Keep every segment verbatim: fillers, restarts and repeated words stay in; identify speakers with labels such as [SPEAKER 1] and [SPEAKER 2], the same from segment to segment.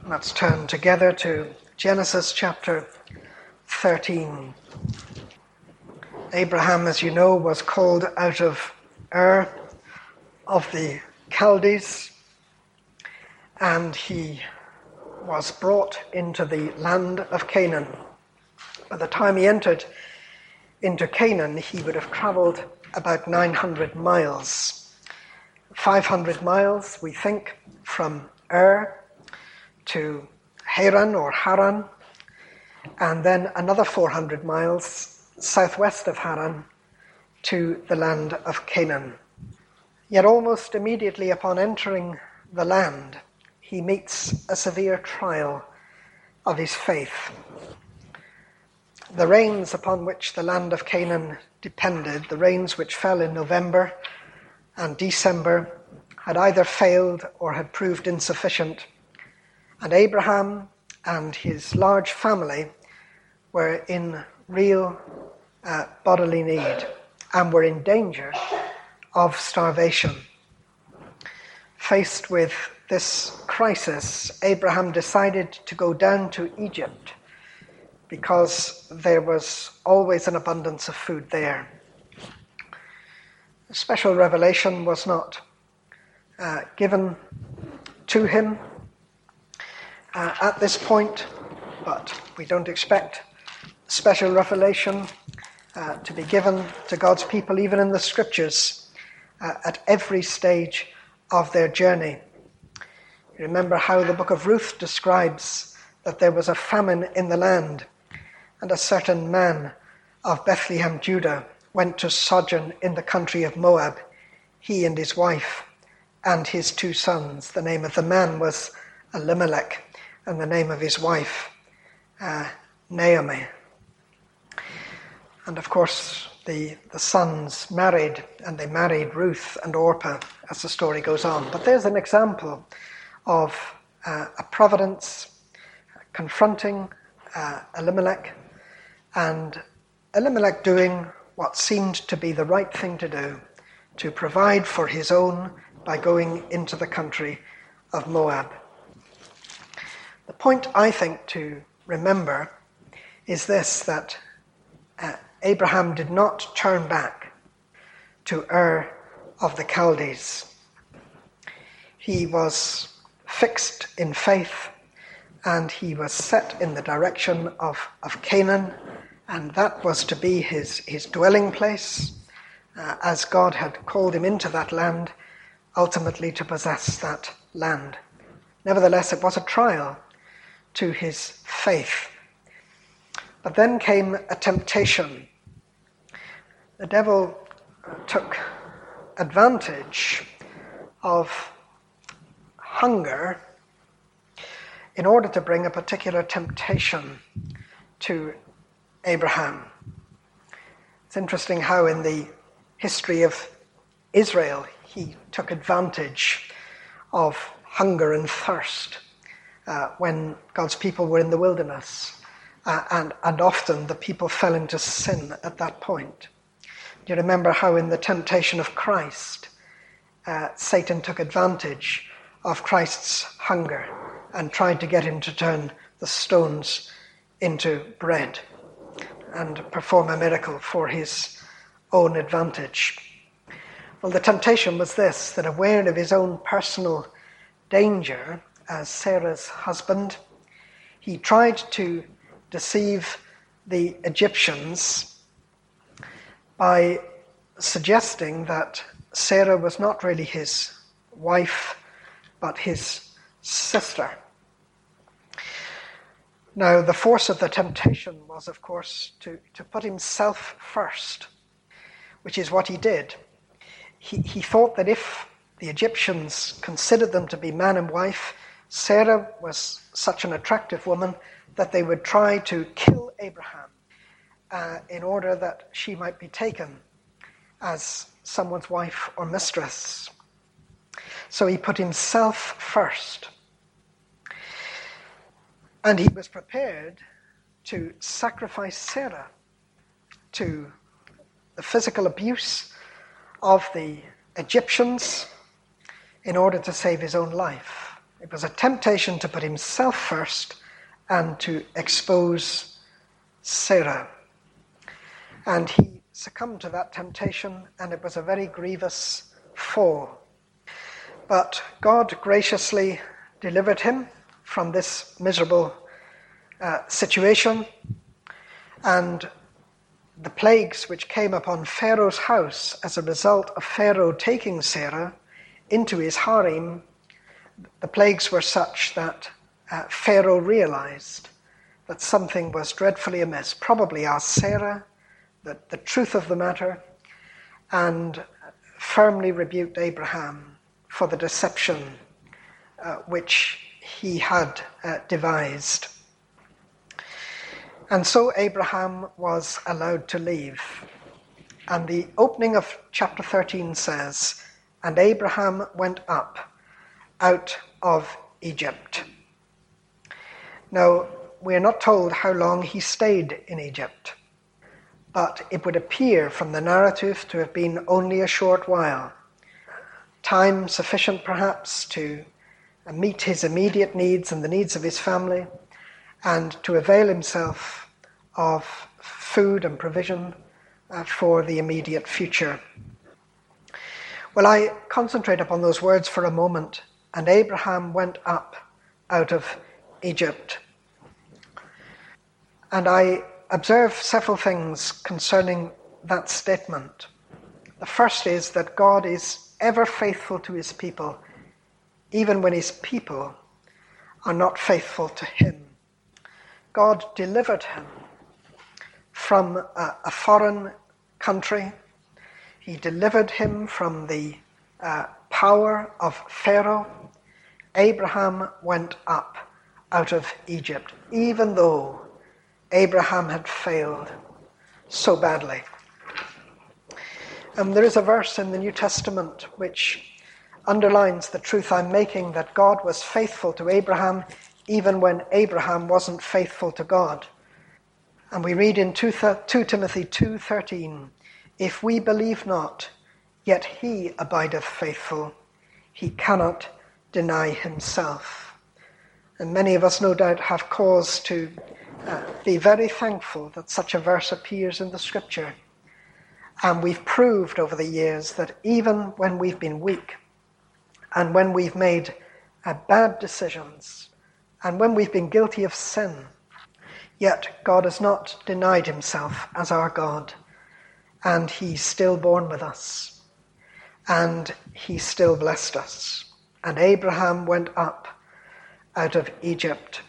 [SPEAKER 1] Let's turn together to Genesis chapter thirteen. Abraham, as you know, was called out of Ur of the Chaldees, and he was brought into the land of Canaan. By the time he entered into Canaan, he would have travelled about nine hundred miles. five hundred miles, we think, from Ur to Haran or Haran, and then another four hundred miles southwest of Haran to the land of Canaan. Yet almost immediately upon entering the land, he meets a severe trial of his faith. The rains upon which the land of Canaan depended, the rains which fell in November and December, had either failed or had proved insufficient. And Abraham and his large family were in real uh, bodily need and were in danger of starvation. Faced with this crisis, Abraham decided to go down to Egypt because there was always an abundance of food there. A special revelation was not uh, given to him Uh, at this point, but we don't expect special revelation uh, to be given to God's people, even in the scriptures, uh, at every stage of their journey. You remember how the book of Ruth describes that there was a famine in the land, and a certain man of Bethlehem, Judah, went to sojourn in the country of Moab, he and his wife and his two sons. The name of the man was Elimelech, and the name of his wife, uh, Naomi. And of course, the, the sons married, and they married Ruth and Orpah as the story goes on. But there's an example of uh, a providence confronting uh, Elimelech, and Elimelech doing what seemed to be the right thing to do, to provide for his own by going into the country of Moab. The point, I think, to remember is this, that uh, Abraham did not turn back to Ur of the Chaldees. He was fixed in faith, and he was set in the direction of, of Canaan, and that was to be his, his dwelling place, uh, as God had called him into that land, ultimately to possess that land. Nevertheless, it was a trial to his faith. But then came a temptation. The devil took advantage of hunger in order to bring a particular temptation to Abraham. It's interesting how in the history of Israel he took advantage of hunger and thirst Uh, when God's people were in the wilderness, uh, and, and often the people fell into sin at that point. You remember how in the temptation of Christ, uh, Satan took advantage of Christ's hunger and tried to get him to turn the stones into bread and perform a miracle for his own advantage. Well, the temptation was this, that aware of his own personal danger as Sarah's husband, he tried to deceive the Egyptians by suggesting that Sarah was not really his wife, but his sister. Now, the force of the temptation was, of course, to, to put himself first, which is what he did. He, he thought that if the Egyptians considered them to be man and wife, Sarah was such an attractive woman that they would try to kill Abraham uh, in order that she might be taken as someone's wife or mistress. So he put himself first. And he was prepared to sacrifice Sarah to the physical abuse of the Egyptians in order to save his own life. It was a temptation to put himself first and to expose Sarah. And he succumbed to that temptation, and it was a very grievous fall. But God graciously delivered him from this miserable uh, situation, and the plagues which came upon Pharaoh's house as a result of Pharaoh taking Sarah into his harem, the plagues were such that uh, Pharaoh realized that something was dreadfully amiss, probably asked Sarah the, the truth of the matter, and firmly rebuked Abraham for the deception uh, which he had uh, devised. And so Abraham was allowed to leave. And the opening of chapter thirteen says, "And Abraham went up out of Egypt." Now, we're not told how long he stayed in Egypt, but it would appear from the narrative to have been only a short while. Time sufficient, perhaps, to meet his immediate needs and the needs of his family, and to avail himself of food and provision uh, for the immediate future. Well, I concentrate upon those words for a moment. And Abraham went up out of Egypt. And I observe several things concerning that statement. The first is that God is ever faithful to his people, even when his people are not faithful to him. God delivered him from a, a foreign country. He delivered him from the uh, power of Pharaoh. Abraham went up out of Egypt, even though Abraham had failed so badly. And there is a verse in the New Testament which underlines the truth I'm making, that God was faithful to Abraham even when Abraham wasn't faithful to God. And we read in two Timothy two thirteen, "If we believe not, yet he abideth faithful. He cannot deny himself." And many of us no doubt have cause to uh, be very thankful that such a verse appears in the scripture. And we've proved over the years that even when we've been weak, and when we've made uh, bad decisions, and when we've been guilty of sin, yet God has not denied himself as our God, and he's still borne with us, and he still blessed us. And Abraham went up out of Egypt.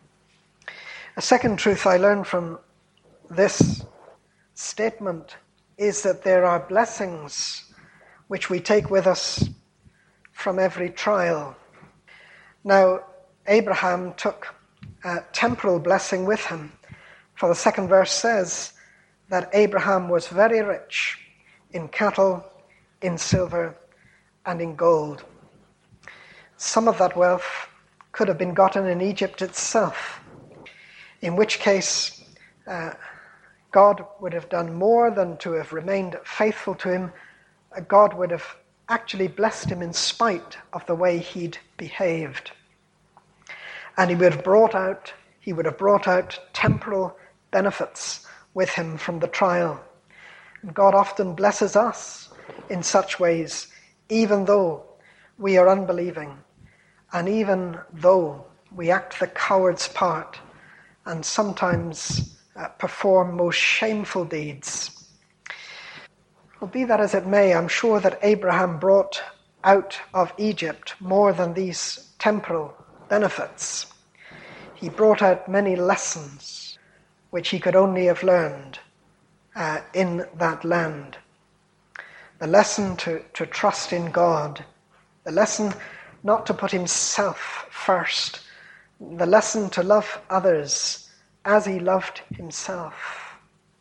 [SPEAKER 1] A second truth I learned from this statement is that there are blessings which we take with us from every trial. Now, Abraham took a temporal blessing with him, for the second verse says that Abraham was very rich in cattle, in silver, and in gold. Some of that wealth could have been gotten in Egypt itself, in which case uh, God would have done more than to have remained faithful to him. God would have actually blessed him in spite of the way he'd behaved. And he would have brought out, he would have brought out temporal benefits with him from the trial. And God often blesses us in such ways, even though we are unbelieving, and even though we act the coward's part and sometimes uh, perform most shameful deeds. Well, be that as it may, I'm sure that Abraham brought out of Egypt more than these temporal benefits. He brought out many lessons which he could only have learned uh, in that land. The lesson to, to trust in God, the lesson not to put himself first, the lesson to love others as he loved himself.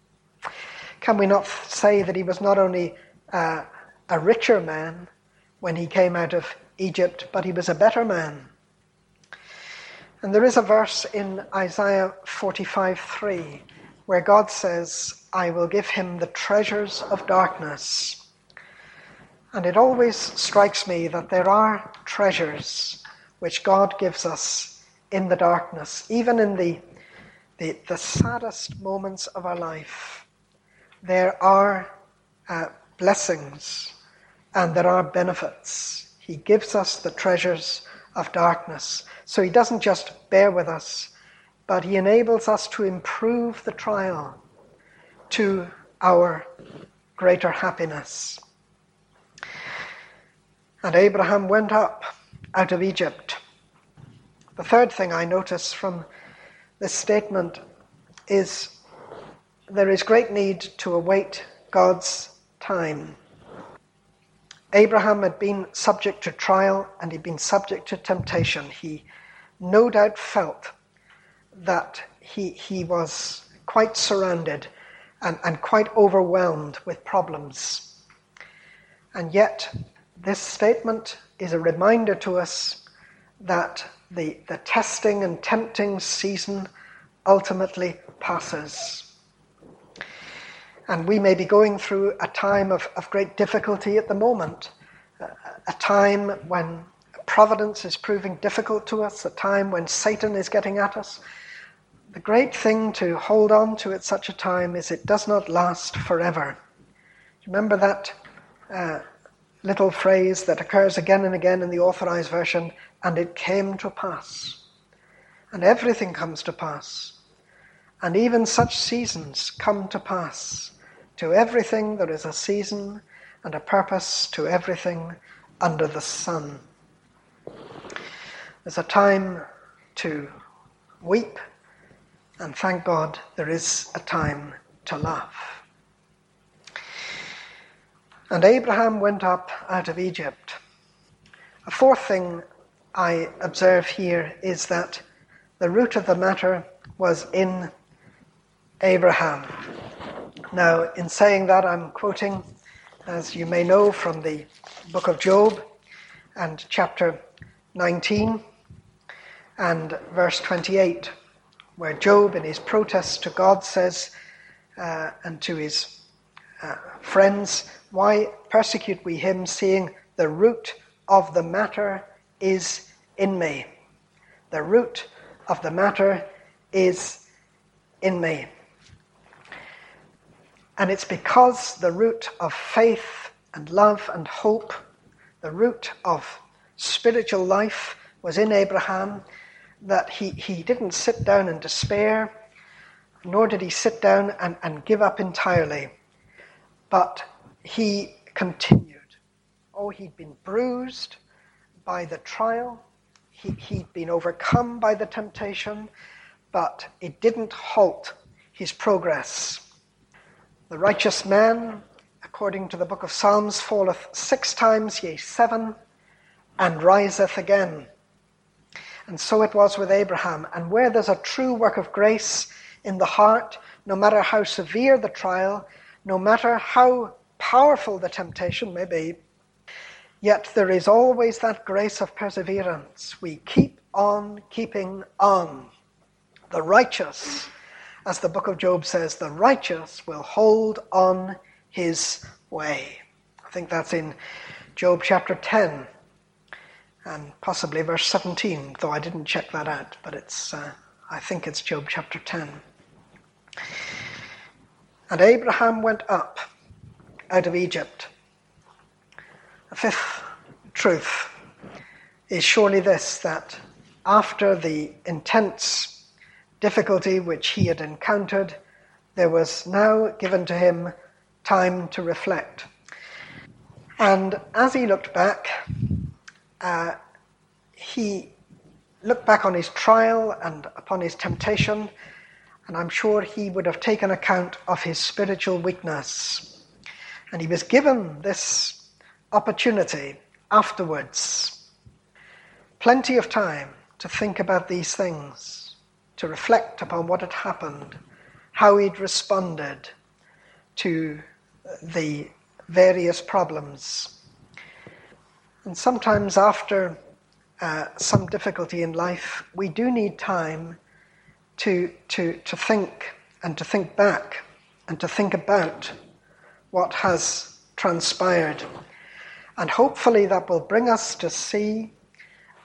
[SPEAKER 1] Can we not say that he was not only uh, a richer man when he came out of Egypt, but he was a better man? And there is a verse in Isaiah forty-five three where God says, "I will give him the treasures of darkness." And it always strikes me that there are treasures which God gives us in the darkness, even in the, the, the saddest moments of our life. There are uh, blessings and there are benefits. He gives us the treasures of darkness. So he doesn't just bear with us, but he enables us to improve the trial to our greater happiness. And Abraham went up out of Egypt. The third thing I notice from this statement is there is great need to await God's time. Abraham had been subject to trial and he'd been subject to temptation. He no doubt felt that he, he was quite surrounded and, and quite overwhelmed with problems. And yet, this statement is a reminder to us that the, the testing and tempting season ultimately passes. And we may be going through a time of, of great difficulty at the moment, a, a time when providence is proving difficult to us, a time when Satan is getting at us. The great thing to hold on to at such a time is it does not last forever. Remember that uh, little phrase that occurs again and again in the Authorized Version, and it came to pass. And everything comes to pass. And even such seasons come to pass. To everything there is a season and a purpose, to everything under the sun. There's a time to weep, and thank God there is a time to laugh. And Abraham went up out of Egypt. A fourth thing I observe here is that the root of the matter was in Abraham. Now, in saying that, I'm quoting, as you may know, from the book of Job and chapter nineteen and verse twenty-eight, where Job, in his protest to God, says, uh, and to his uh, friends, "Why persecute we him, seeing the root of the matter is in me?" The root of the matter is in me. And it's because the root of faith and love and hope, the root of spiritual life was in Abraham, that he, he didn't sit down in despair, nor did he sit down and, and give up entirely. But he continued. Oh, he'd been bruised by the trial. He, he'd been overcome by the temptation, but it didn't halt his progress. The righteous man, according to the book of Psalms, falleth six times, yea, seven, and riseth again. And so it was with Abraham. And where there's a true work of grace in the heart, no matter how severe the trial, no matter how powerful the temptation may be, yet there is always that grace of perseverance. We keep on keeping on. The righteous, as the book of Job says, the righteous will hold on his way. I think that's in Job chapter ten and possibly verse seventeen, though I didn't check that out, but it's uh, I think it's Job chapter ten. And Abraham went up out of Egypt. The fifth truth is surely this, that after the intense difficulty which he had encountered, there was now given to him time to reflect. And as he looked back, uh, he looked back on his trial and upon his temptation, and I'm sure he would have taken account of his spiritual weakness. And he was given this opportunity afterwards, plenty of time to think about these things, to reflect upon what had happened, how he'd responded to the various problems. And sometimes after uh, some difficulty in life, we do need time to, to, to think and to think back and to think about what has transpired. And hopefully that will bring us to see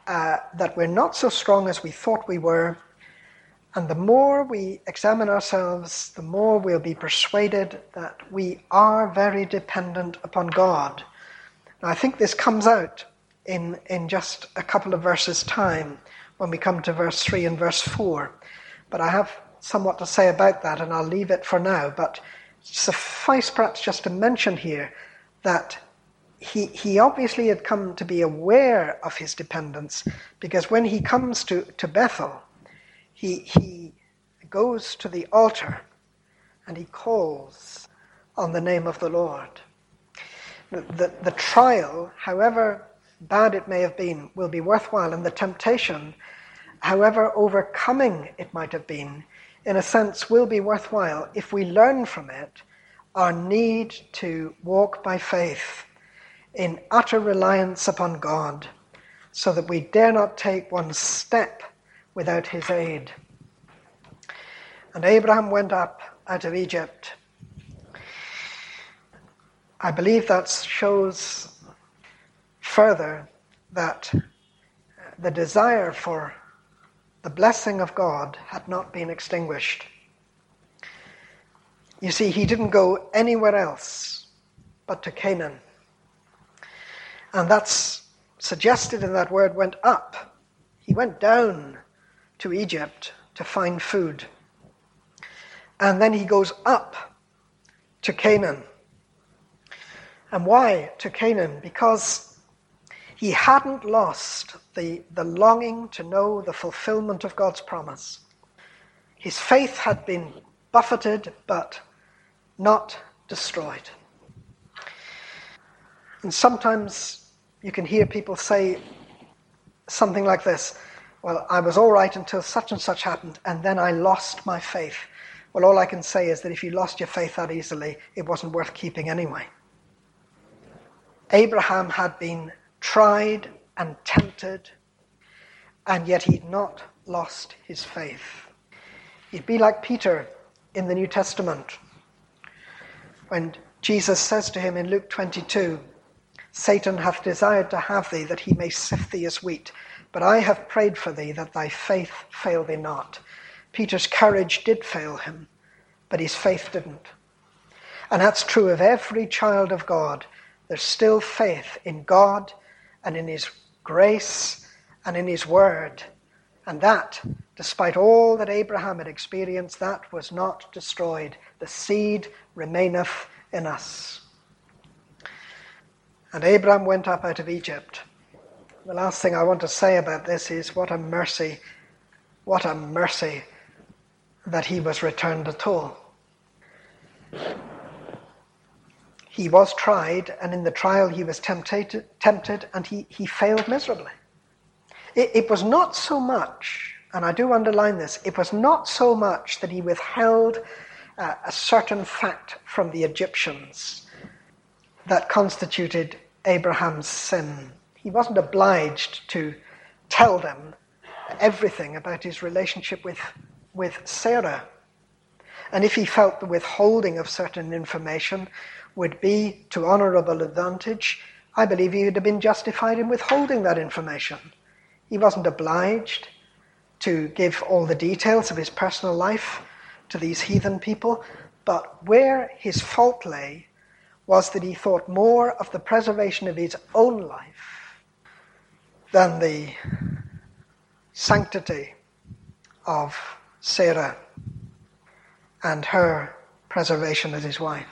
[SPEAKER 1] uh, that we're not so strong as we thought we were. And the more we examine ourselves, the more we'll be persuaded that we are very dependent upon God. Now, I think this comes out in, in just a couple of verses' time when we come to verse three and verse four. But I have somewhat to say about that, and I'll leave it for now. But suffice perhaps just to mention here that he, he obviously had come to be aware of his dependence, because when he comes to, to Bethel, He, he goes to the altar and he calls on the name of the Lord. The, the, the trial, however bad it may have been, will be worthwhile, and the temptation, however overcoming it might have been, in a sense will be worthwhile if we learn from it our need to walk by faith in utter reliance upon God, so that we dare not take one step without his aid. And Abraham went up out of Egypt. I believe that shows further that the desire for the blessing of God had not been extinguished. You see, he didn't go anywhere else but to Canaan. And that's suggested in that word went up. He went down to Egypt to find food. And then he goes up to Canaan. And why to Canaan? Because he hadn't lost the, the longing to know the fulfillment of God's promise. His faith had been buffeted, but not destroyed. And sometimes you can hear people say something like this: well, I was all right until such and such happened, and then I lost my faith. Well, all I can say is that if you lost your faith that easily, it wasn't worth keeping anyway. Abraham had been tried and tempted, and yet he'd not lost his faith. He'd be like Peter in the New Testament, when Jesus says to him in Luke twenty-two, Satan hath desired to have thee, that he may sift thee as wheat. But I have prayed for thee, that thy faith fail thee not. Peter's courage did fail him, but his faith didn't. And that's true of every child of God. There's still faith in God and in his grace and in his word. And that, despite all that Abraham had experienced, that was not destroyed. The seed remaineth in us. And Abraham went up out of Egypt. The last thing I want to say about this is what a mercy, what a mercy that he was returned at all. He was tried, and in the trial he was tempted, tempted and he, he failed miserably. It, it was not so much, and I do underline this, it was not so much that he withheld uh, a certain fact from the Egyptians that constituted Abraham's sin. He wasn't obliged to tell them everything about his relationship with, with Sarah. And if he felt the withholding of certain information would be to honourable advantage, I believe he would have been justified in withholding that information. He wasn't obliged to give all the details of his personal life to these heathen people, but where his fault lay was that he thought more of the preservation of his own life than the sanctity of Sarah and her preservation as his wife.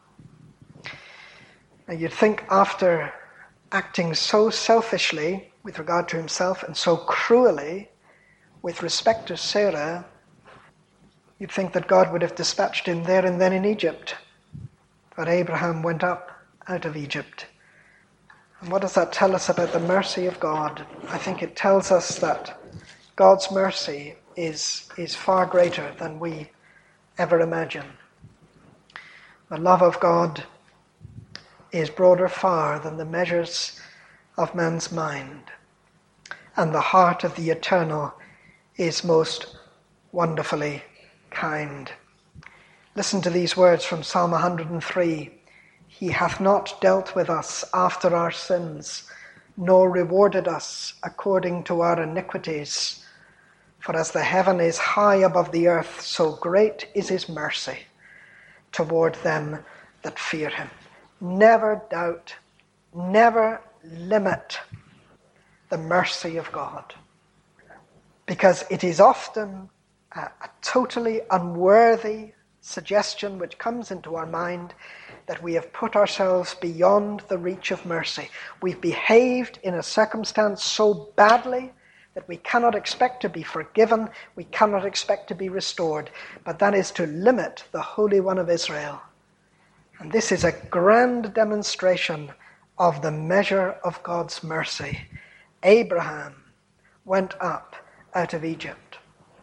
[SPEAKER 1] Now you'd think, after acting so selfishly with regard to himself and so cruelly with respect to Sarah, you'd think that God would have dispatched him there and then in Egypt. But Abraham went up out of Egypt. And what does that tell us about the mercy of God? I think it tells us that God's mercy is, is far greater than we ever imagine. The love of God is broader far than the measures of man's mind. And the heart of the eternal is most wonderfully kind. Listen to these words from Psalm one hundred three. He hath not dealt with us after our sins, nor rewarded us according to our iniquities. For as the heaven is high above the earth, so great is his mercy toward them that fear him. Never doubt, never limit the mercy of God, because it is often a, a totally unworthy suggestion which comes into our mind that we have put ourselves beyond the reach of mercy. We've behaved in a circumstance so badly that we cannot expect to be forgiven, we cannot expect to be restored. But that is to limit the Holy One of Israel. And this is a grand demonstration of the measure of God's mercy. Abraham went up out of Egypt.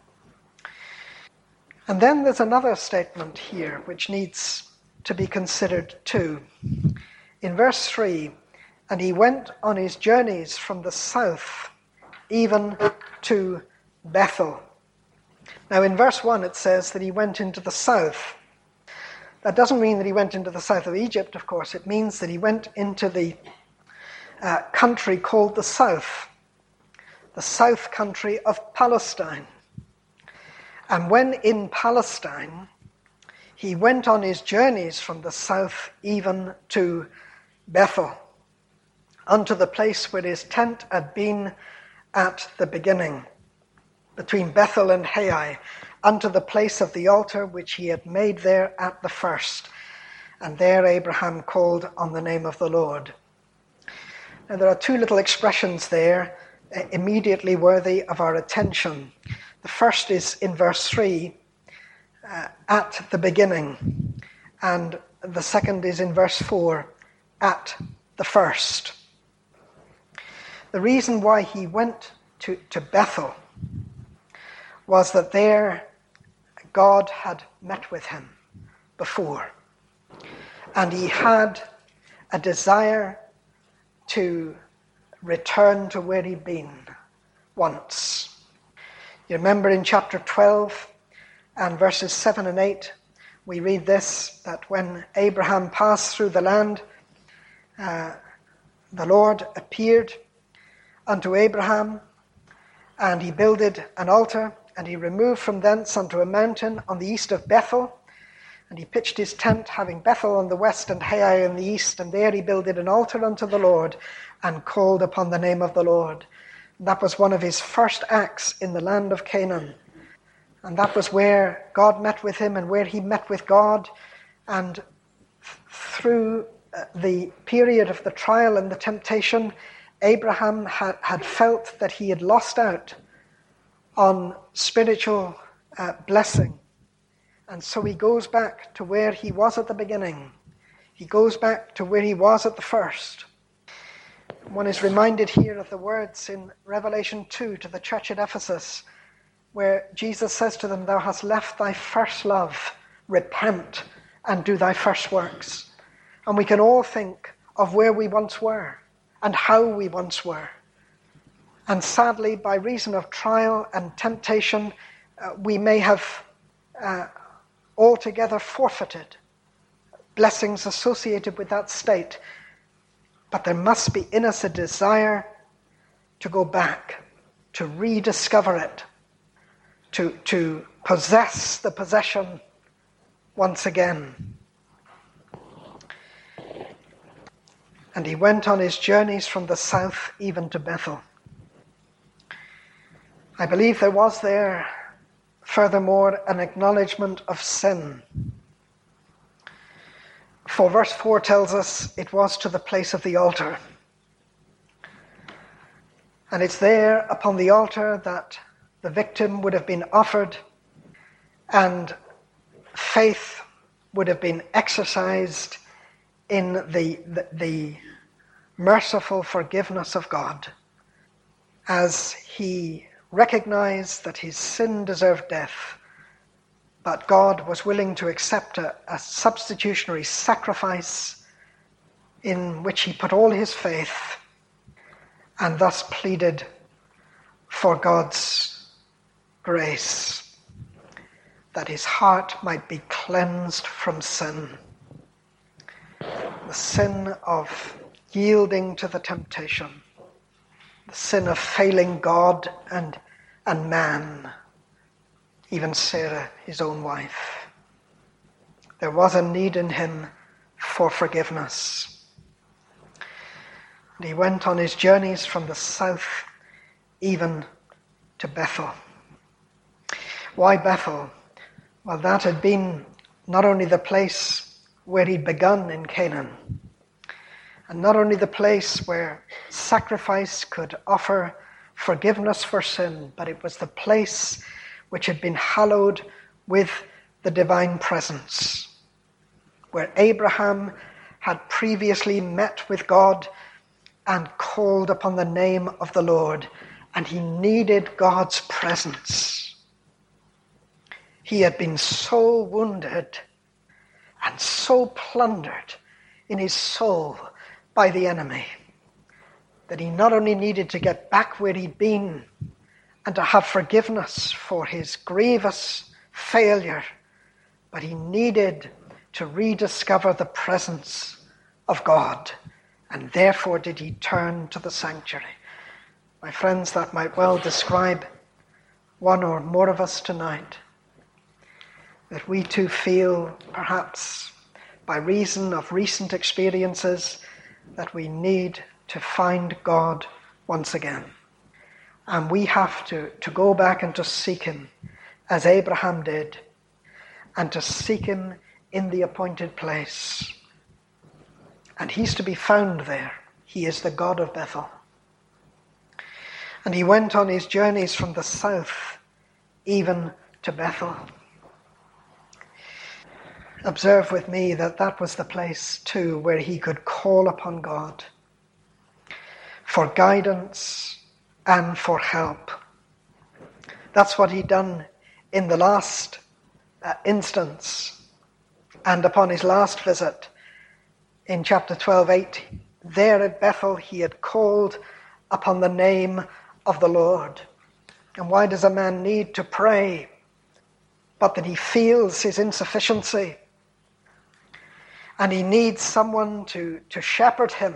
[SPEAKER 1] And then there's another statement here which needs to be considered too. In verse three, and he went on his journeys from the south even to Bethel. Now in verse one it says that he went into the south. That doesn't mean that he went into the south of Egypt, of course. It means that he went into the uh, country called the south, the south country of Palestine. And when in Palestine, he went on his journeys from the south even to Bethel, unto the place where his tent had been at the beginning, between Bethel and Hai, unto the place of the altar which he had made there at the first. And there Abraham called on the name of the Lord. Now there are two little expressions there uh, immediately worthy of our attention. The first is in verse three, uh, at the beginning. And the second is in verse four, at the first. The reason why he went to, to Bethel was that there God had met with him before. And he had a desire to return to where he'd been once. You remember in chapter twelve and verses seven and eight, we read this, that when Abraham passed through the land, uh, the Lord appeared unto Abraham, and he builded an altar, and he removed from thence unto a mountain on the east of Bethel, and he pitched his tent, having Bethel on the west and Hai on the east, and there he builded an altar unto the Lord, and called upon the name of the Lord. And that was one of his first acts in the land of Canaan. And that was where God met with him, and where he met with God. And th- through uh, the period of the trial and the temptation, Abraham had, had felt that he had lost out on spiritual uh, blessing. And so he goes back to where he was at the beginning. He goes back to where he was at the first. One is reminded here of the words in Revelation two to the church at Ephesus, where Jesus says to them, "Thou hast left thy first love. Repent and do thy first works." And we can all think of where we once were and how we once were. And sadly, by reason of trial and temptation, uh, we may have uh, altogether forfeited blessings associated with that state. But there must be in us a desire to go back, to rediscover it, to, to possess the possession once again. And he went on his journeys from the south even to Bethel. I believe there was there, furthermore, an acknowledgement of sin. For verse four tells us it was to the place of the altar. And it's there upon the altar that the victim would have been offered, and faith would have been exercised in the, the, the merciful forgiveness of God, as he recognized that his sin deserved death, but God was willing to accept a, a substitutionary sacrifice in which he put all his faith, and thus pleaded for God's grace, that his heart might be cleansed from sin. The sin of yielding to the temptation, the sin of failing God and, and man, even Sarah, his own wife. There was a need in him for forgiveness. And he went on his journeys from the south even to Bethel. Why Bethel? Well, that had been not only the place where he'd begun in Canaan, and not only the place where sacrifice could offer forgiveness for sin, but it was the place which had been hallowed with the divine presence, where Abraham had previously met with God and called upon the name of the Lord, and he needed God's presence. He had been so wounded and so plundered in his soul by the enemy that he not only needed to get back where he'd been and to have forgiveness for his grievous failure, but he needed to rediscover the presence of God, and therefore did he turn to the sanctuary. My friends, that might well describe one or more of us tonight, that we too feel, perhaps by reason of recent experiences, that we need to find God once again. And we have to, to go back and to seek him as Abraham did, and to seek him in the appointed place. And he's to be found there. He is the God of Bethel. And he went on his journeys from the south even to Bethel. Observe with me that that was the place too where he could call upon God for guidance and for help. That's what he'd done in the last uh, instance, and upon his last visit in chapter twelve eight. There at Bethel he had called upon the name of the Lord. And why does a man need to pray? But that he feels his insufficiency, and he needs someone to, to shepherd him.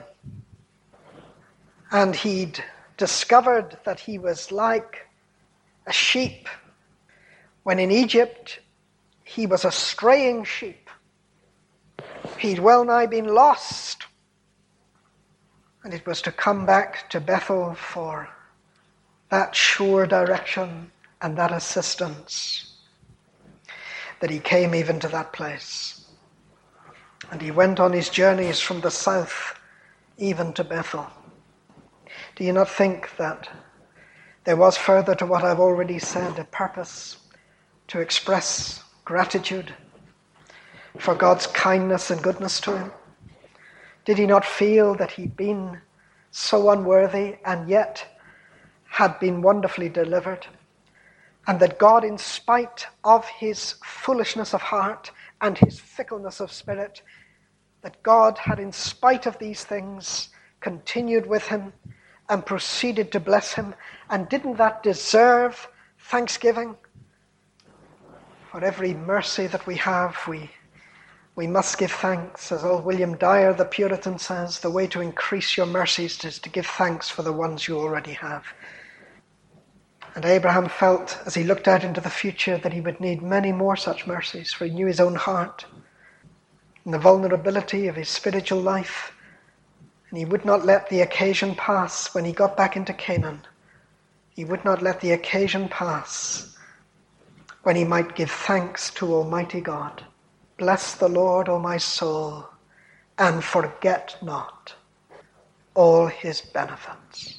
[SPEAKER 1] And he'd discovered that he was like a sheep, when in Egypt he was a straying sheep. He'd well nigh been lost, and it was to come back to Bethel for that sure direction and that assistance that he came even to that place. And he went on his journeys from the south even to Bethel. Do you not think that there was, further to what I've already said, a purpose to express gratitude for God's kindness and goodness to him? Did he not feel that he'd been so unworthy and yet had been wonderfully delivered? And that God, in spite of his foolishness of heart and his fickleness of spirit, that God had, in spite of these things, continued with him and proceeded to bless him. And didn't that deserve thanksgiving? For every mercy that we have, we we must give thanks. As old William Dyer, the Puritan, says, the way to increase your mercies is to give thanks for the ones you already have. And Abraham felt, as he looked out into the future, that he would need many more such mercies, for he knew his own heart and the vulnerability of his spiritual life. And he would not let the occasion pass when he got back into Canaan. He would not let the occasion pass when he might give thanks to Almighty God. Bless the Lord, O my soul, and forget not all his benefits.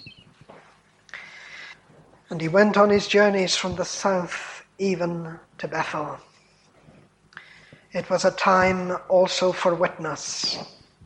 [SPEAKER 1] And he went on his journeys from the south even to Bethel. It was a time also for witness.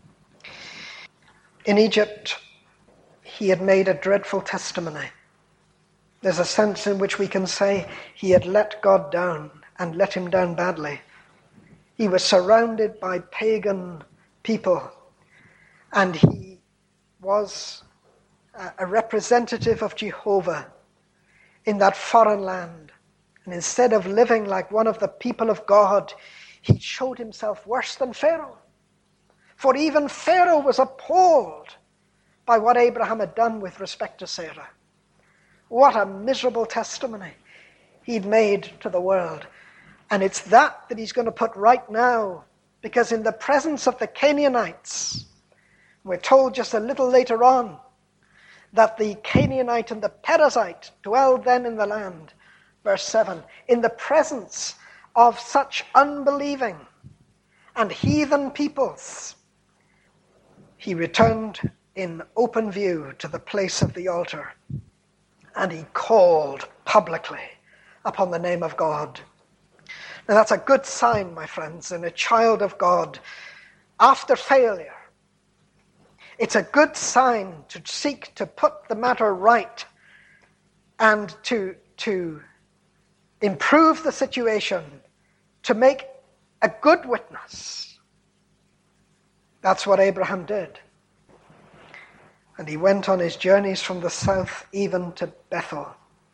[SPEAKER 1] In Egypt, he had made a dreadful testimony. There's a sense in which we can say he had let God down and let him down badly. He was surrounded by pagan people, and he was a representative of Jehovah in that foreign land. And instead of living like one of the people of God, he showed himself worse than Pharaoh. For even Pharaoh was appalled by what Abraham had done with respect to Sarah. What a miserable testimony he'd made to the world. And it's that that he's going to put right now, because in the presence of the Canaanites, we're told just a little later on that the Canaanite and the Perizzite dwelled then in the land. Verse seven, in the presence of such unbelieving and heathen peoples, he returned in open view to the place of the altar, and he called publicly upon the name of God. Now that's a good sign, my friends, in a child of God after failure. It's a good sign to seek to put the matter right and to, to improve the situation, to make a good witness. That's what Abraham did. And he went on his journeys from the south even to Bethel.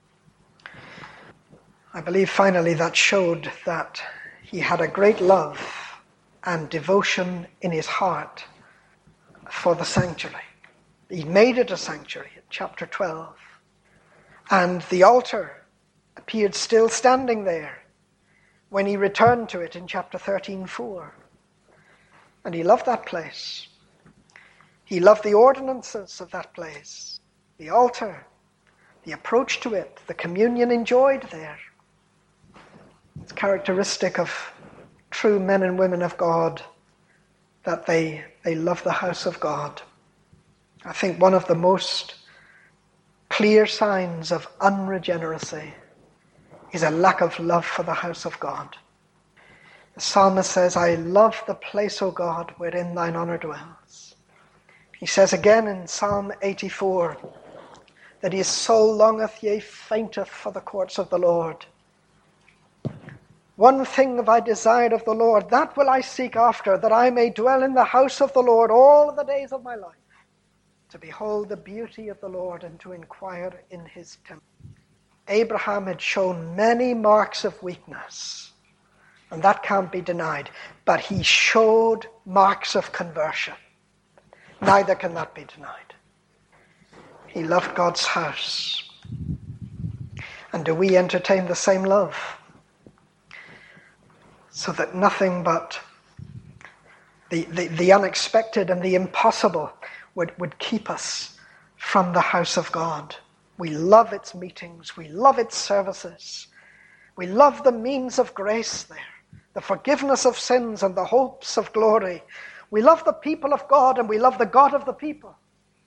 [SPEAKER 1] I believe finally that showed that he had a great love and devotion in his heart for the sanctuary. He made it a sanctuary in chapter twelve. And the altar appeared still standing there when he returned to it in chapter thirteen four. And he loved that place. He loved the ordinances of that place, the altar, the approach to it, the communion enjoyed there. It's characteristic of true men and women of God that they, they love the house of God. I think one of the most clear signs of unregeneracy is a lack of love for the house of God. The psalmist says, I love the place, O God, wherein thine honor dwells. He says again in Psalm eighty-four that his soul longeth, yea, fainteth for the courts of the Lord. One thing have I desired of the Lord, that will I seek after, that I may dwell in the house of the Lord all the days of my life, to behold the beauty of the Lord and to inquire in his temple. Abraham had shown many marks of weakness, and that can't be denied, but he showed marks of conversion. Neither can that be denied. He loved God's house. And do we entertain the same love? So that nothing but the, the, the unexpected and the impossible would, would keep us from the house of God. We love its meetings. We love its services. We love the means of grace there, the forgiveness of sins and the hopes of glory. We love the people of God and we love the God of the people.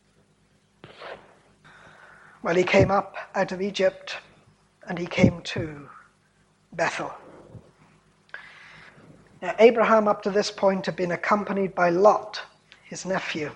[SPEAKER 1] Well, he came up out of Egypt and he came to Bethel. Now, Abraham up to this point had been accompanied by Lot, his nephew.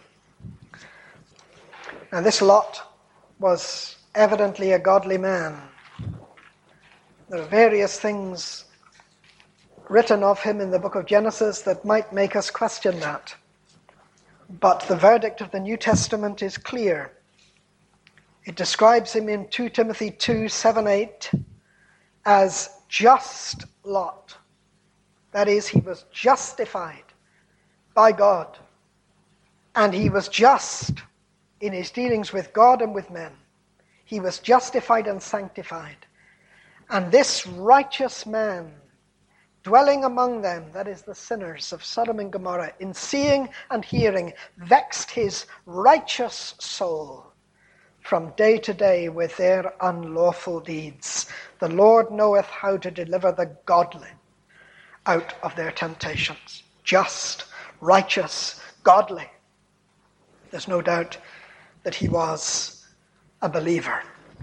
[SPEAKER 1] Now this Lot was evidently a godly man. There are various things written of him in the book of Genesis that might make us question that. But the verdict of the New Testament is clear. It describes him in Second Timothy two, seven, eight as just Lot. That is, he was justified by God. And he was just in his dealings with God and with men. He was justified and sanctified. And this righteous man, dwelling among them, that is the sinners of Sodom and Gomorrah, in seeing and hearing, vexed his righteous soul from day to day with their unlawful deeds. The Lord knoweth how to deliver the godly out of their temptations. Just, righteous, godly. There's no doubt that he was a believer.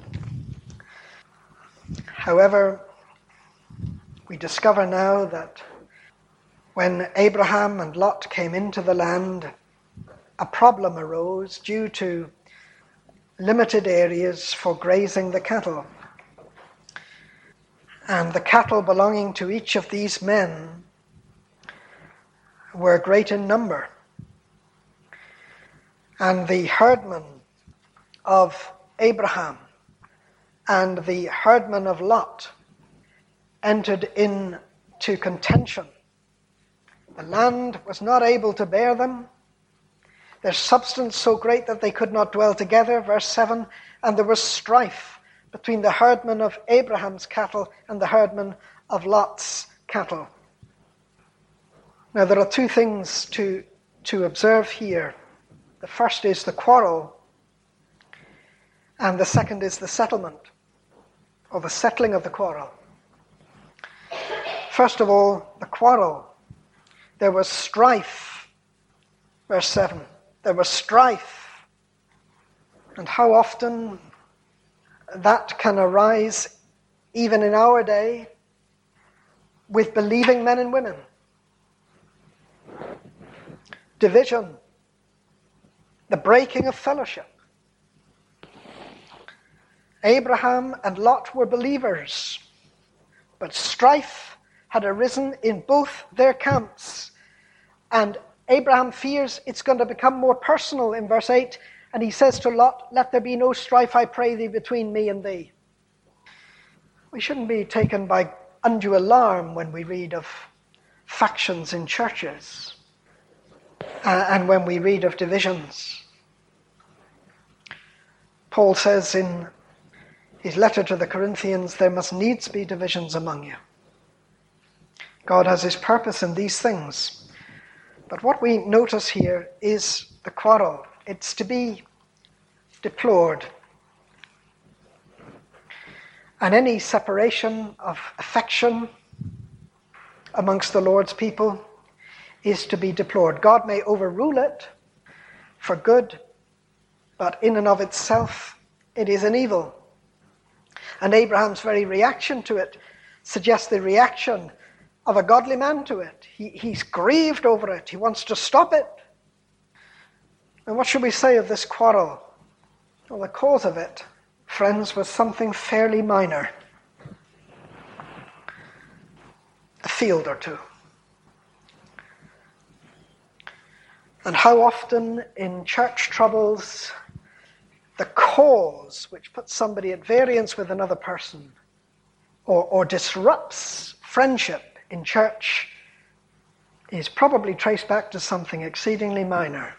[SPEAKER 1] However, we discover now that when Abraham and Lot came into the land, a problem arose due to limited areas for grazing the cattle. And the cattle belonging to each of these men were great in number. And the herdmen of Abraham and the herdmen of Lot entered into contention. The land was not able to bear them. Their substance so great that they could not dwell together, verse seven, and there was strife between the herdmen of Abraham's cattle and the herdmen of Lot's cattle. Now there are two things to, to observe here. The first is the quarrel, and the second is the settlement, or the settling of the quarrel. First of all, the quarrel. There was strife, verse seven. There was strife. And how often that can arise, even in our day, with believing men and women. Division, the breaking of fellowship. Abraham and Lot were believers, but strife had arisen in both their camps. And Abraham fears it's going to become more personal in verse eight, and he says to Lot, "Let there be no strife, I pray thee, between me and thee." We shouldn't be taken by undue alarm when we read of factions in churches uh, and when we read of divisions. Paul says in his letter to the Corinthians, there must needs be divisions among you. God has his purpose in these things. But what we notice here is the quarrel. It's to be deplored. And any separation of affection amongst the Lord's people is to be deplored. God may overrule it for good, but in and of itself, it is an evil. And Abraham's very reaction to it suggests the reaction of a godly man to it. He, he's grieved over it. He wants to stop it. And what should we say of this quarrel? Well, the cause of it, friends, was something fairly minor. A field or two. And how often in church troubles, the cause which puts somebody at variance with another person or, or disrupts friendship in church is probably traced back to something exceedingly minor.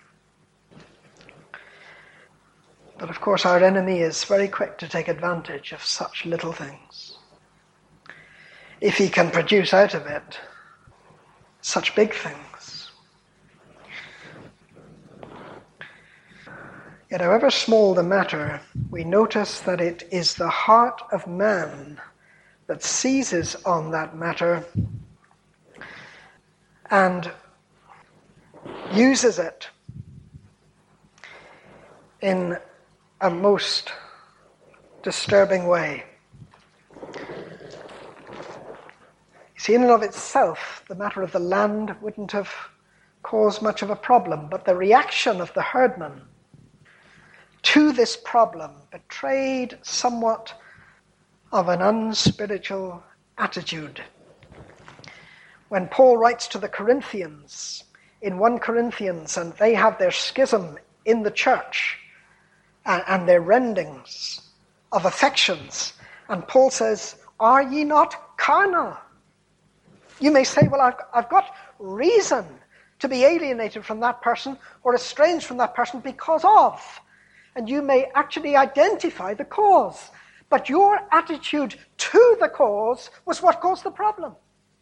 [SPEAKER 1] But of course our enemy is very quick to take advantage of such little things. If he can produce out of it such big things. Yet however small the matter, we notice that it is the heart of man that seizes on that matter and uses it in a most disturbing way. See, in and of itself, the matter of the land wouldn't have caused much of a problem, but the reaction of the herdmen to this problem betrayed somewhat of an unspiritual attitude. When Paul writes to the Corinthians, in First Corinthians, and they have their schism in the church, and, and their rendings of affections, and Paul says, "Are ye not carnal?" You may say, well, I've, I've got reason to be alienated from that person or estranged from that person because of. And you may actually identify the cause. But your attitude to the cause was what caused the problem.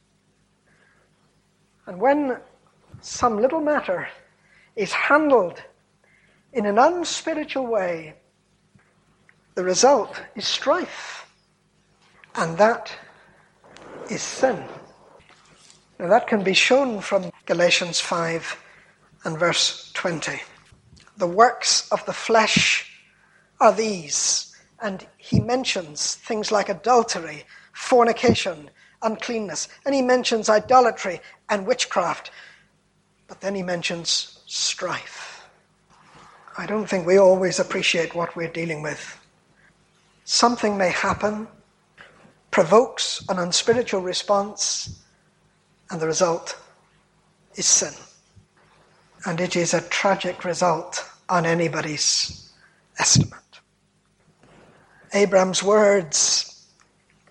[SPEAKER 1] And when some little matter is handled in an unspiritual way, the result is strife. And that is sin. Now that can be shown from Galatians five and verse twenty. The works of the flesh are these. And he mentions things like adultery, fornication, uncleanness. And he mentions idolatry and witchcraft. But then he mentions strife. I don't think we always appreciate what we're dealing with. Something may happen, provokes an unspiritual response, and the result is sin. And it is a tragic result on anybody's estimate. Abraham's words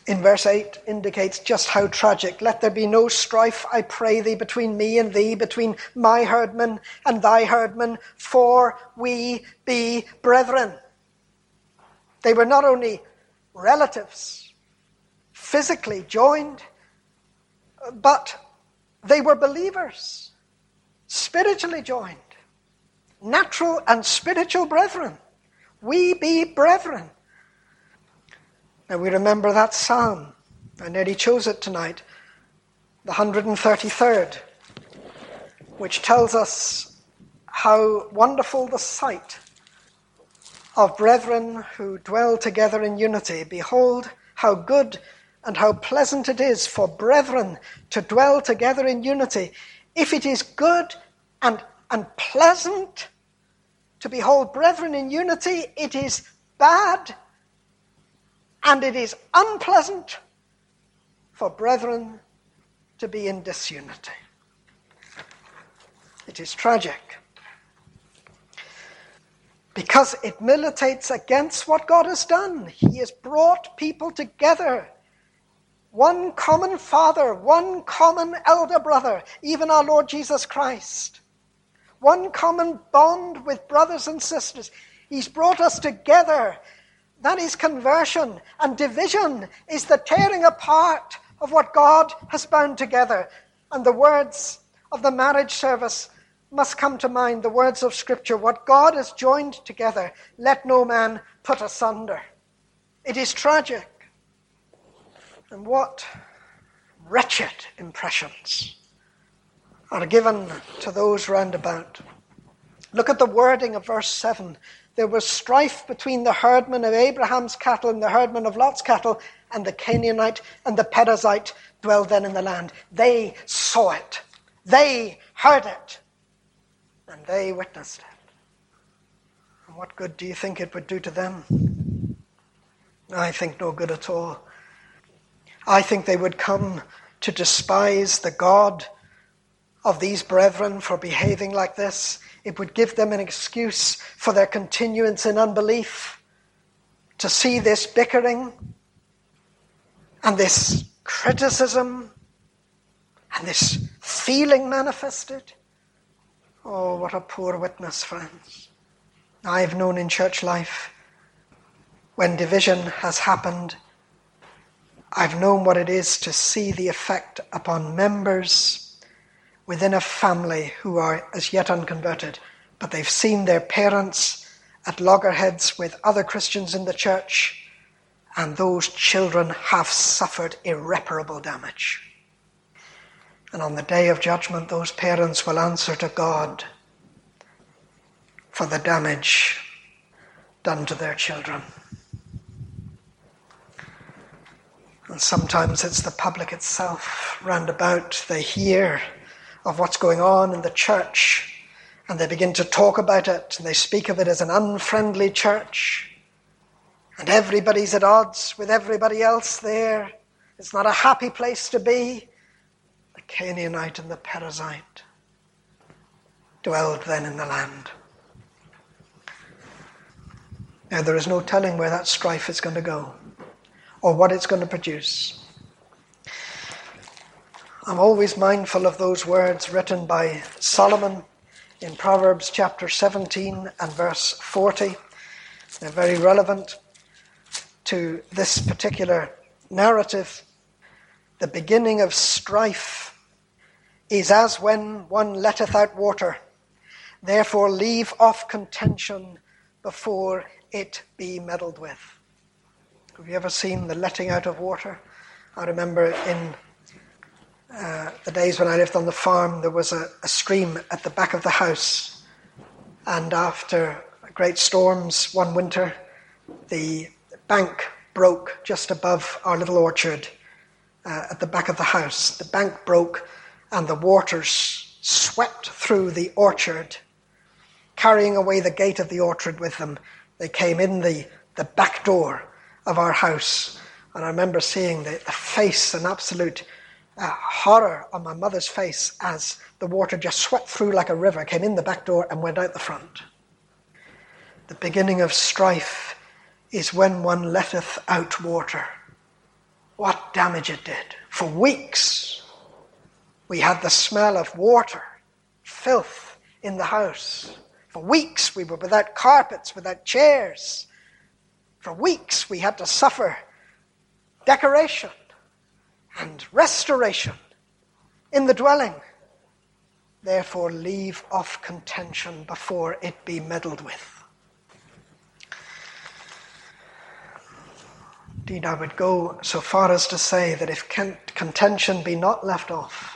[SPEAKER 1] in verse eight indicates just how tragic. Let there be no strife, I pray thee, between me and thee, between my herdmen and thy herdmen, for we be brethren. They were not only relatives, physically joined, but they were believers, spiritually joined, natural and spiritual brethren. We be brethren. Now we remember that psalm. I nearly chose it tonight, the one hundred thirty-third, which tells us how wonderful the sight of brethren who dwell together in unity. Behold, how good and how pleasant it is for brethren to dwell together in unity. If it is good and, and pleasant to behold brethren in unity, it is bad and it is unpleasant for brethren to be in disunity. It is tragic, because it militates against what God has done. He has brought people together. One common Father, one common elder brother, even our Lord Jesus Christ. One common bond with brothers and sisters. He's brought us together. That is conversion. And division is the tearing apart of what God has bound together. And the words of the marriage service must come to mind, the words of Scripture. What God has joined together, let no man put asunder. It is tragic. And what wretched impressions are given to those round about. Look at the wording of verse seven. There was strife between the herdmen of Abraham's cattle and the herdmen of Lot's cattle, and the Canaanite and the Perizzite dwelled then in the land. They saw it. They heard it. And they witnessed it. And what good do you think it would do to them? I think no good at all. I think they would come to despise the God of these brethren for behaving like this. It would give them an excuse for their continuance in unbelief, to see this bickering and this criticism and this feeling manifested. Oh, what a poor witness, friends. I've known in church life, when division has happened, I've known what it is to see the effect upon members within a family who are as yet unconverted, but they've seen their parents at loggerheads with other Christians in the church, and those children have suffered irreparable damage. And on the day of judgment, those parents will answer to God for the damage done to their children. And sometimes it's the public itself. Round about, they hear of what's going on in the church, and they begin to talk about it, and they speak of it as an unfriendly church, and everybody's at odds with everybody else there. It's not a happy place to be. The Canaanite and the Perizzite dwelled then in the land. Now, there is no telling where that strife is going to go, or what it's going to produce. I'm always mindful of those words written by Solomon in Proverbs chapter seventeen and verse forty. They're very relevant to this particular narrative. The beginning of strife is as when one letteth out water. Therefore leave off contention before it be meddled with. Have you ever seen the letting out of water? I remember in uh, the days when I lived on the farm, there was a, a stream at the back of the house. And after great storms one winter, the bank broke just above our little orchard uh, at the back of the house. The bank broke and the waters swept through the orchard, carrying away the gate of the orchard with them. They came in the, the back door of our house. And I remember seeing the, the face, an absolute uh, horror on my mother's face as the water just swept through like a river, came in the back door and went out the front. The beginning of strife is when one letteth out water. what damage it did. For weeks, we had the smell of water, filth in the house. For weeks, we were without carpets, without chairs. For weeks, we had to suffer decoration and restoration in the dwelling. Therefore, leave off contention before it be meddled with. Indeed, I would go so far as to say that if contention be not left off,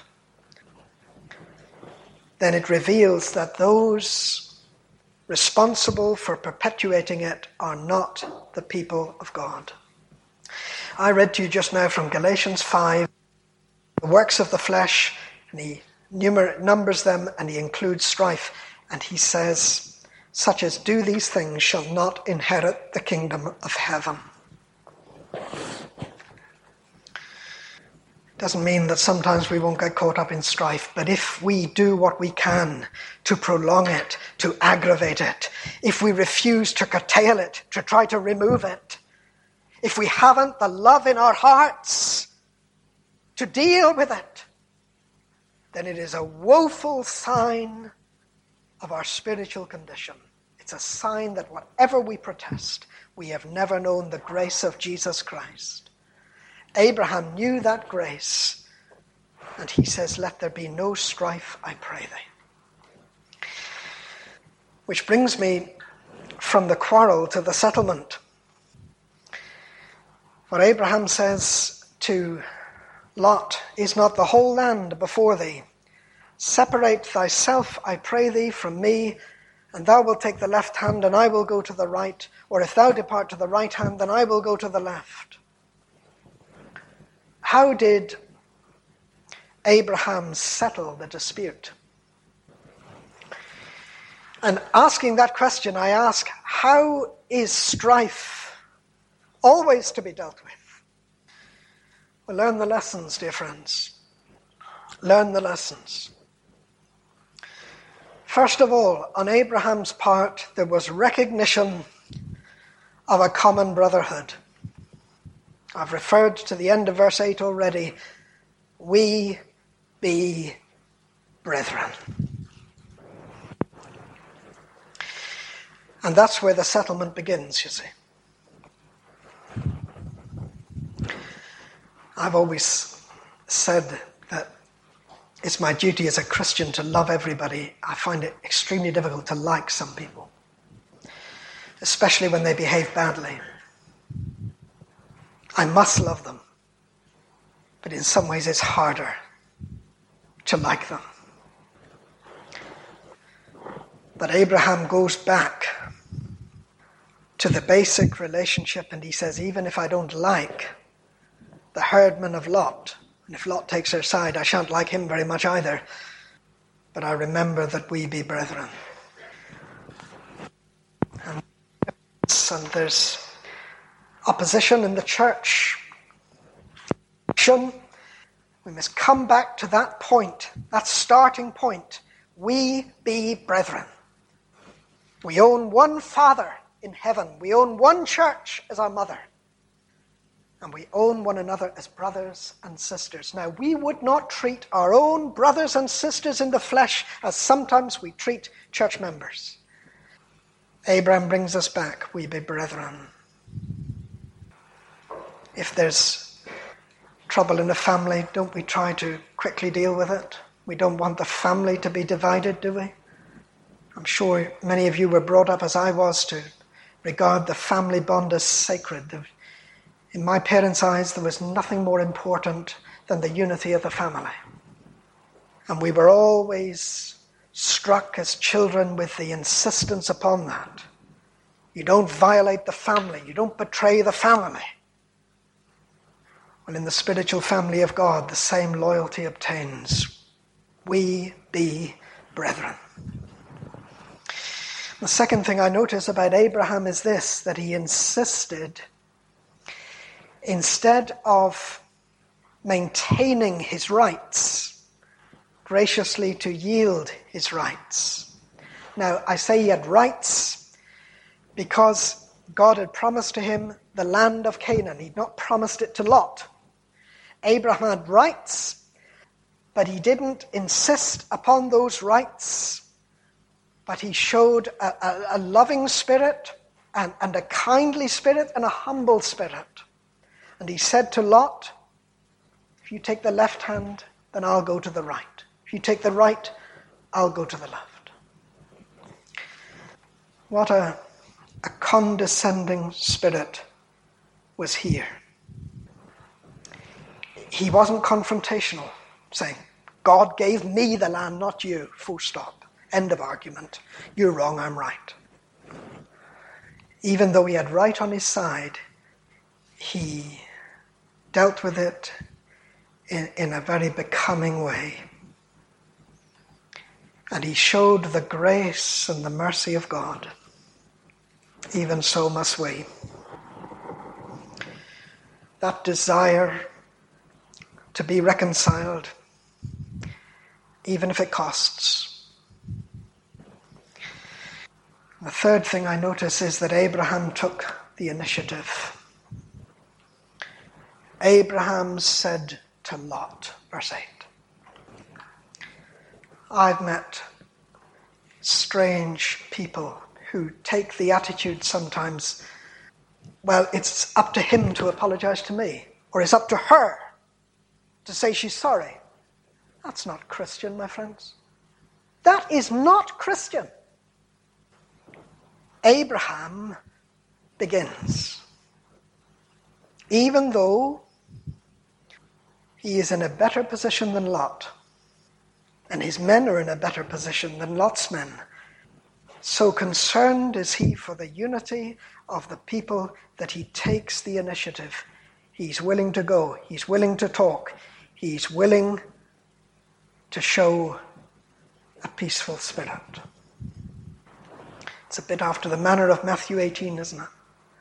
[SPEAKER 1] then it reveals that those responsible for perpetuating it are not the people of God. I read to you just now from Galatians five, the works of the flesh, and he numer- numbers them, and he includes strife, and he says, such as do these things shall not inherit the kingdom of heaven. Doesn't mean that sometimes we won't get caught up in strife, but if we do what we can to prolong it, to aggravate it, if we refuse to curtail it, to try to remove it, if we haven't the love in our hearts to deal with it, then it is a woeful sign of our spiritual condition. It's a sign that whatever we protest, we have never known the grace of Jesus Christ. Abraham knew that grace, and he says, let there be no strife, I pray thee. Which brings me from the quarrel to the settlement. For Abraham says to Lot, is not the whole land before thee? Separate thyself, I pray thee, from me, and thou wilt take the left hand, and I will go to the right. Or if thou depart to the right hand, then I will go to the left. How did Abraham settle the dispute? And asking that question, I ask, how is strife always to be dealt with? Well, learn the lessons, dear friends. Learn the lessons. First of all, on Abraham's part, there was recognition of a common brotherhood. I've referred to the end of verse eight already. We be brethren. And that's where the settlement begins, you see. I've always said that it's my duty as a Christian to love everybody. I find it extremely difficult to like some people, especially when they behave badly. I must love them, but in some ways it's harder to like them. But Abraham goes back to the basic relationship, and he says, even if I don't like the herdman of Lot, and if Lot takes her side, I shan't like him very much either, but I remember that we be brethren. And, and there's opposition in the church. We must come back to that point, that starting point. We be brethren. We own one Father in heaven. We own one church as our mother. And we own one another as brothers and sisters. Now, we would not treat our own brothers and sisters in the flesh as sometimes we treat church members. Abraham brings us back. We be brethren. If there's trouble in a family, don't we try to quickly deal with it? We don't want the family to be divided, do we? I'm sure many of you were brought up as I was to regard the family bond as sacred. In my parents' eyes, there was nothing more important than the unity of the family. And we were always struck as children with the insistence upon that. You don't violate the family. You don't betray the family. Well, in the spiritual family of God, the same loyalty obtains. We be brethren. The second thing I notice about Abraham is this, that he insisted, instead of maintaining his rights, graciously to yield his rights. Now, I say he had rights because God had promised to him the land of Canaan. He'd not promised it to Lot. Abraham had rights, but he didn't insist upon those rights, but he showed a, a, a loving spirit and, and a kindly spirit and a humble spirit. And he said to Lot, if you take the left hand, then I'll go to the right. If you take the right, I'll go to the left. What a, a condescending spirit was here. He wasn't confrontational, saying, God gave me the land, not you. Full stop. End of argument. You're wrong, I'm right. Even though he had right on his side, he dealt with it in, in a very becoming way. And he showed the grace and the mercy of God. Even so must we. That desire to be reconciled, even if it costs. The third thing I notice is that Abraham took the initiative. Abraham said to Lot, verse eight, I've met strange people who take the attitude sometimes, well, it's up to him to apologize to me, or it's up to her to say she's sorry. That's not Christian, my friends. That is not Christian. Abraham begins. Even though he is in a better position than Lot, and his men are in a better position than Lot's men, so concerned is he for the unity of the people that he takes the initiative. He's willing to go. He's willing to talk. He's willing to show a peaceful spirit. It's a bit after the manner of Matthew eighteen, isn't it?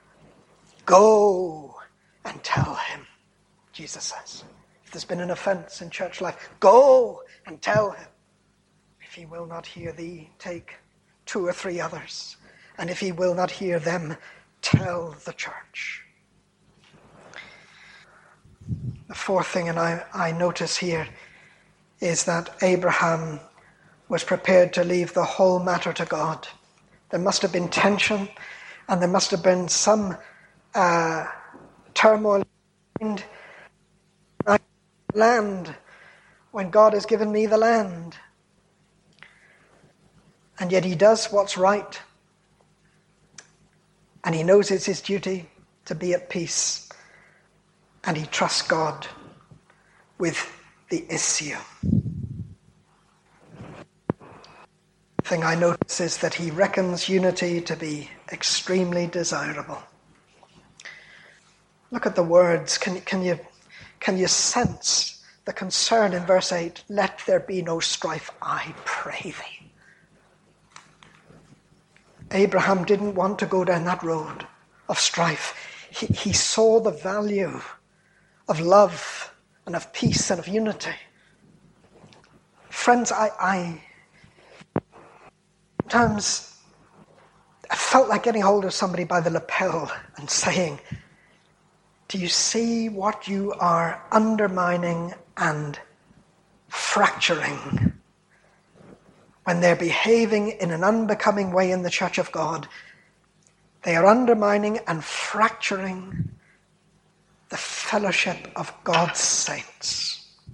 [SPEAKER 1] Go and tell him, Jesus says. If there's been an offense in church life, go and tell him. If he will not hear thee, take two or three others. And if he will not hear them, tell the church. The fourth thing, and I, I notice here, is that Abraham was prepared to leave the whole matter to God. There must have been tension, and there must have been some uh, turmoil in the land when God has given me the land. And yet he does what's right. And he knows it's his duty to be at peace. And he trusts God with the issue. The thing I notice is that he reckons unity to be extremely desirable. Look at the words. Can, can you, can you sense the concern in verse eight? Let there be no strife, I pray thee. Abraham didn't want to go down that road of strife. He, he saw the value of love and of peace and of unity. Friends, I, I sometimes I felt like getting hold of somebody by the lapel and saying, do you see what you are undermining and fracturing when they're behaving in an unbecoming way in the church of God? They are undermining and fracturing the fellowship of God's saints.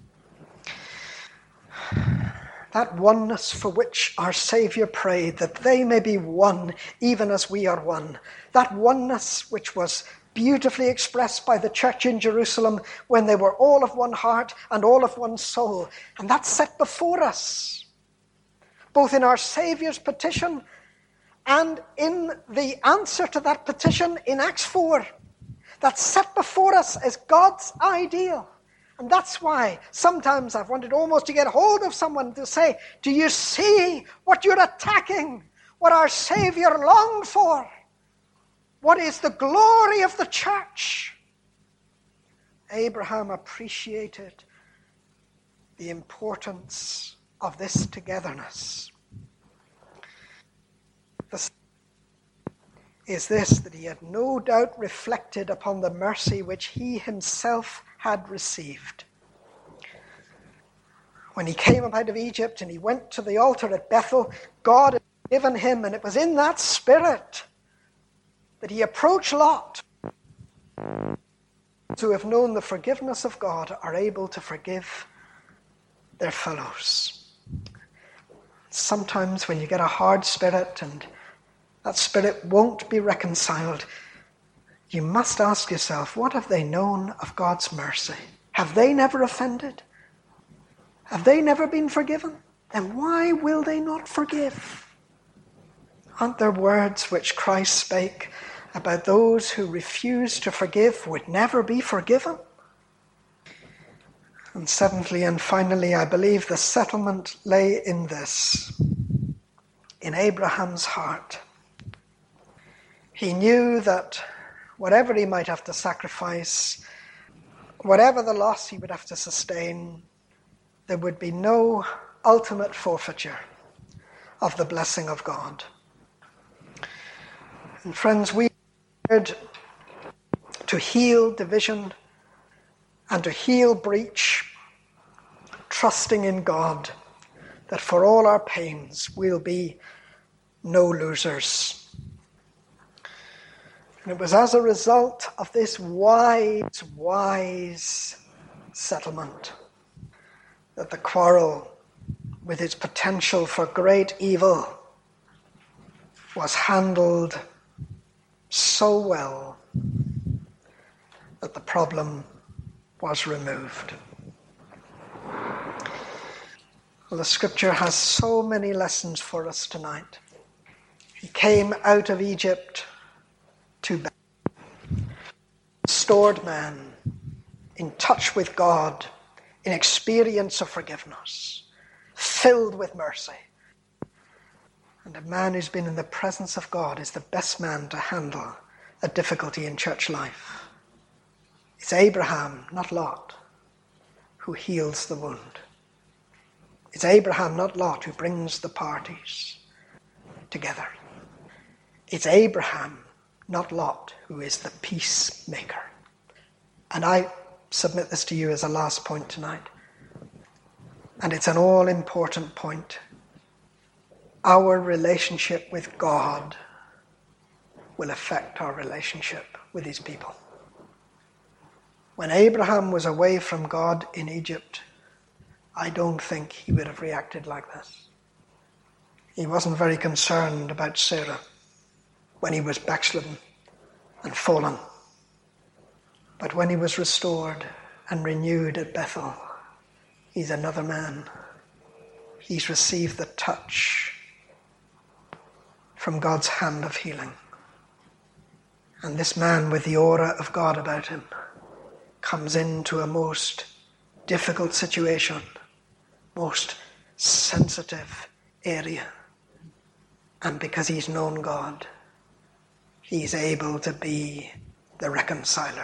[SPEAKER 1] That oneness for which our Saviour prayed, that they may be one, even as we are one. That oneness which was beautifully expressed by the church in Jerusalem when they were all of one heart and all of one soul. And that's set before us, both in our Saviour's petition and in the answer to that petition in Acts four. That's set before us as God's ideal. And that's why sometimes I've wanted almost to get hold of someone to say, do you see what you're attacking? What our Saviour longed for? What is the glory of the church? Abraham appreciated the importance of this togetherness. The is this, that he had no doubt reflected upon the mercy which he himself had received. When he came up out of Egypt and he went to the altar at Bethel, God had given him, and it was in that spirit that he approached Lot. Those who have known the forgiveness of God are able to forgive their fellows. Sometimes when you get a hard spirit and that spirit won't be reconciled, you must ask yourself, what have they known of God's mercy? Have they never offended? Have they never been forgiven? Then why will they not forgive? Aren't there words which Christ spake about those who refuse to forgive would never be forgiven? And seventhly and finally, I believe the settlement lay in this, in Abraham's heart. He knew that whatever he might have to sacrifice, whatever the loss he would have to sustain, there would be no ultimate forfeiture of the blessing of God. And friends, we are to heal division and to heal breach, trusting in God that for all our pains we'll be no losers. And it was as a result of this wise, wise settlement that the quarrel, with its potential for great evil, was handled so well that the problem was removed. Well, the scripture has so many lessons for us tonight. He came out of Egypt to be a restored man, in touch with God, in experience of forgiveness, filled with mercy. And a man who's been in the presence of God is the best man to handle a difficulty in church life. It's Abraham, not Lot, who heals the wound. It's Abraham, not Lot, who brings the parties together. It's Abraham, not Lot, who is the peacemaker. And I submit this to you as a last point tonight. And it's an all-important point. Our relationship with God will affect our relationship with his people. When Abraham was away from God in Egypt, I don't think he would have reacted like this. He wasn't very concerned about Sarah when he was backslidden and fallen. But when he was restored and renewed at Bethel, he's another man. He's received the touch from God's hand of healing. And this man with the aura of God about him comes into a most difficult situation, most sensitive area. And because he's known God, he's able to be the reconciler.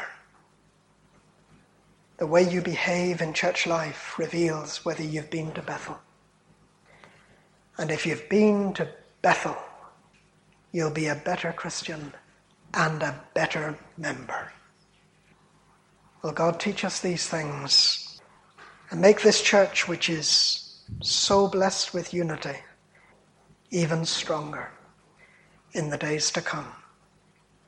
[SPEAKER 1] The way you behave in church life reveals whether you've been to Bethel. And if you've been to Bethel, you'll be a better Christian and a better member. Will God teach us these things and make this church, which is so blessed with unity, even stronger in the days to come.